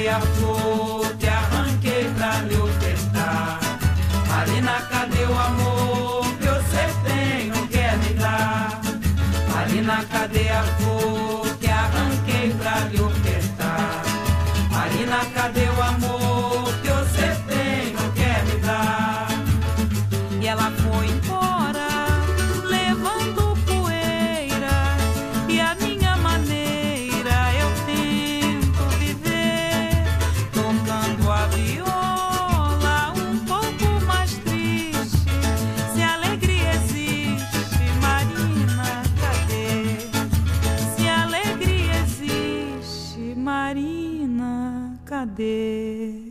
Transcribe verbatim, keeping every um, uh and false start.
cadê a flor que arranquei pra lhe ofertar? Marina, cadê o amor que você tem, não quer me dar? Marina, cadê a flor que arranquei pra lhe ofertar? Marina, cadê o amor que você tem, não quer me dar? E ela foi embora, levando poeira, e a minha maneira eu tento viver, tocando a viola um pouco mais triste. Se a alegria existe, Marina, cadê? Se a alegria existe, Marina, cadê?